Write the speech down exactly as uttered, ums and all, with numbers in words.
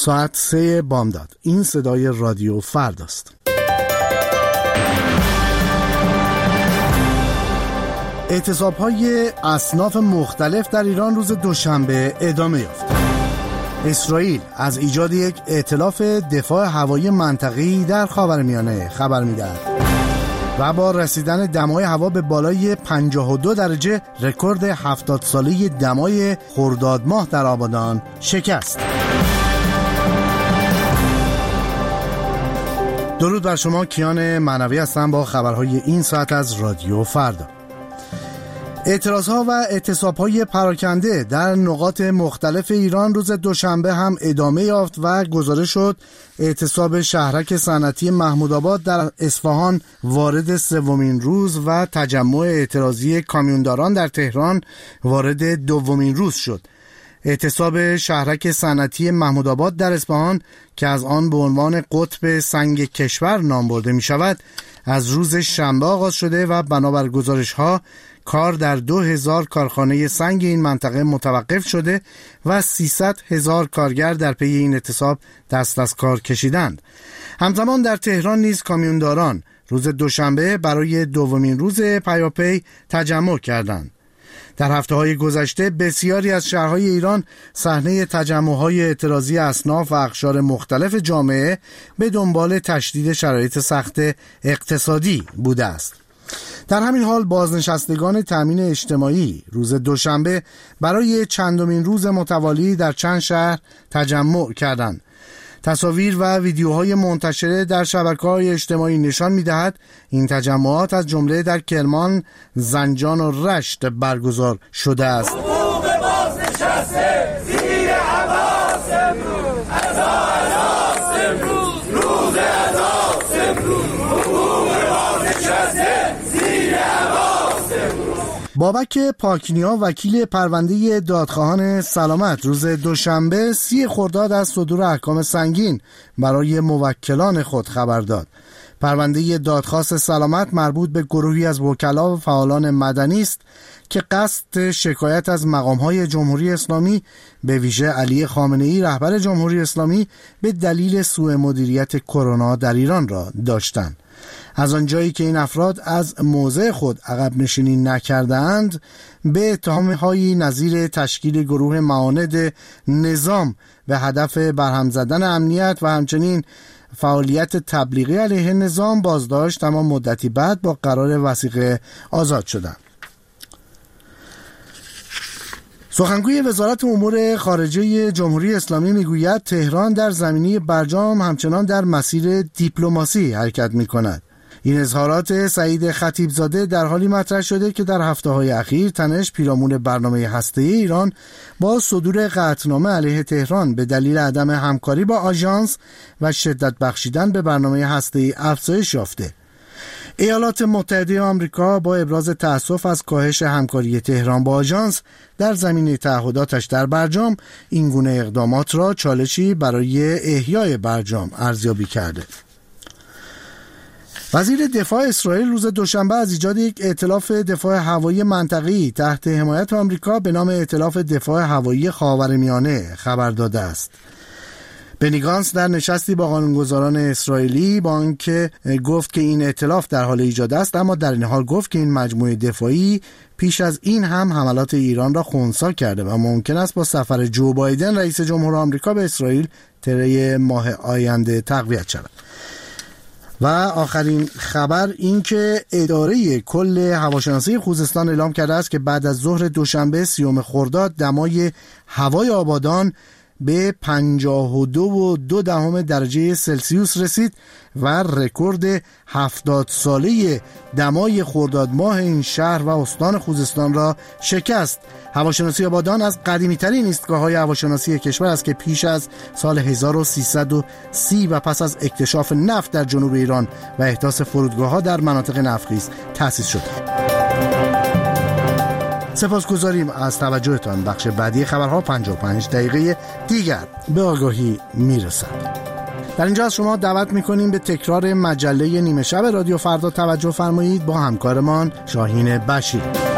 ساعت سه بامداد. این صدای رادیو فرداست. اعتصاب‌های اصناف مختلف در ایران روز دوشنبه ادامه یافت. اسرائیل از ایجاد یک ائتلاف دفاع هوایی منطقه‌ای در خاورمیانه خبر می‌دهد و با رسیدن دمای هوا به بالای پنجاه و دو درجه رکورد هفتاد ساله دمای خرداد ماه در آبادان شکست. درود بر شما، کیان معنوی هستم با خبرهای این ساعت از رادیو فردا. اعتراضها و اعتصابهای پراکنده در نقاط مختلف ایران روز دوشنبه هم ادامه یافت و گزارش شد اعتصاب شهرک صنعتی محمودآباد در اصفهان وارد سومین روز و تجمع اعتراضی کامیونداران در تهران وارد دومین روز شد. اعتصاب شهرک صنعتی محمودآباد در اصفهان که از آن به عنوان قطب سنگ کشور نام برده می شود از روز شنبه آغاز شده و بنابر گزارش ها کار در دو هزار کارخانه سنگ این منطقه متوقف شده و سیصد هزار کارگر در پی این اعتصاب دست از کار کشیدند. همزمان در تهران نیز کامیونداران روز دوشنبه برای دومین روز پیاپی تجمع کردند. در هفته‌های گذشته بسیاری از شهرهای ایران صحنه تجمع‌های اعتراضی اصناف و اقشار مختلف جامعه به دنبال تشدید شرایط سخت اقتصادی بوده است. در همین حال بازنشستگان تامین اجتماعی روز دوشنبه برای چندمین روز متوالی در چند شهر تجمع کردند. تصاویر و ویدیوهای منتشره در شبکه‌های اجتماعی نشان می‌دهد این تجمعات از جمله در کرمان، زنجان و رشت برگزار شده است. حقوق بازنشسته زیر عباس امروز، عزا عزا امروز، روز عزا امروز، حقوق بازنشسته زیر عباس امروز. بابک پاکنیا وکیل پرونده دادخواهان سلامت روز دوشنبه سی خرداد از صدور احکام سنگین برای موکلان خود خبر داد. پرونده دادخواست سلامت مربوط به گروهی از وکلا و فعالان مدنی است که قصد شکایت از مقام‌های جمهوری اسلامی به ویژه علی خامنه‌ای رهبر جمهوری اسلامی به دلیل سوء مدیریت کرونا در ایران را داشتند. از آنجایی که این افراد از موضع خود عقب نشینی نکردند به اتهام‌هایی نظیر تشکیل گروه معاند نظام به هدف برهم زدن امنیت و همچنین فعالیت تبلیغی علیه نظام بازداشت، اما مدتی بعد با قرار وثیقه آزاد شدند. سخنگوی وزارت امور خارجه جمهوری اسلامی میگوید تهران در زمینه برجام همچنان در مسیر دیپلماسی حرکت می‌کند. این اظهارات سعید خطیبزاده در حالی مطرح شده که در هفته‌های اخیر تنش پیرامون برنامه هسته‌ای ایران با صدور قطعنامه علیه تهران به دلیل عدم همکاری با آژانس و شدت بخشیدن به برنامه هسته‌ای افزایش یافته. ایالات متحده آمریکا با ابراز تأسف از کاهش همکاری تهران با آژانس در زمینه تعهداتش در برجام این گونه اقدامات را چالشی برای احیای برجام ارزیابی کرده. وزیر دفاع اسرائیل روز دوشنبه از ایجاد یک ائتلاف دفاع هوایی منطقه‌ای تحت حمایت آمریکا به نام ائتلاف دفاع هوایی خاورمیانه خبر داده است. بنی گانتز در نشستی با قانونگذاران اسرائیلی با آنکه گفت که این ائتلاف در حال ایجاد است، اما در این حال گفت که این مجموعه دفاعی پیش از این هم حملات ایران را خنثی کرده و ممکن است با سفر جو بایدن رئیس جمهور آمریکا به اسرائیل طی ماه آینده تقویت شود. و آخرین خبر این که اداره کل هواشناسی خوزستان اعلام کرده است که بعد از ظهر دوشنبه سیوم خرداد دمای هوای آبادان به پنجاه و دو و دو دهم درجه سلسیوس رسید و رکورد هفتاد ساله دمای خرداد ماه این شهر و استان خوزستان را شکست. هواشناسی آبادان از قدیمی ترین ایستگاه‌های هواشناسی کشور است که پیش از سال هزار و سیصد و سی و پس از اکتشاف نفت در جنوب ایران و احداث فرودگاه‌ها در مناطق نفتخیز تأسیس شد. سپاسگزاریم از توجهتان. بخش بعدی خبرها پنجاه و پنج دقیقه دیگر به آگاهی میرسد. در اینجا از شما دعوت میکنیم به تکرار مجله نیمه شب رادیو فردا توجه فرمایید با همکارمان شاهین بشیر.